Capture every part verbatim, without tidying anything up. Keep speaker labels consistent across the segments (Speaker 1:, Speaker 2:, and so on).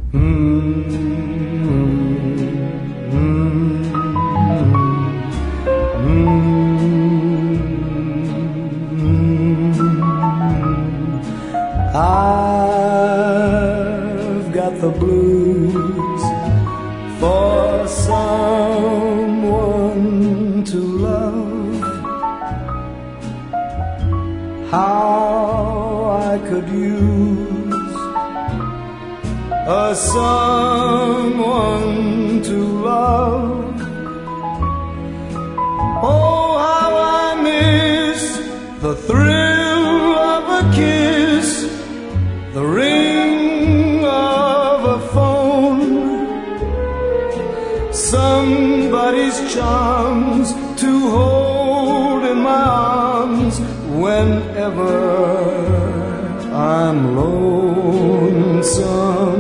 Speaker 1: I've got the blues for someone to love. How I could use a someone to love. Oh, how I miss the thrill of a kiss, the ring of a phone, somebody's charms to hold in my arms whenever I'm lonesome.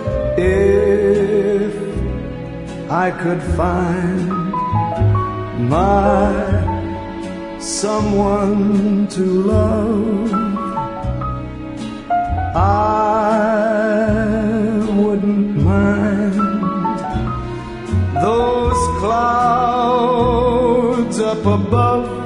Speaker 1: If I could find my someone to love, I wouldn't mind those clouds up above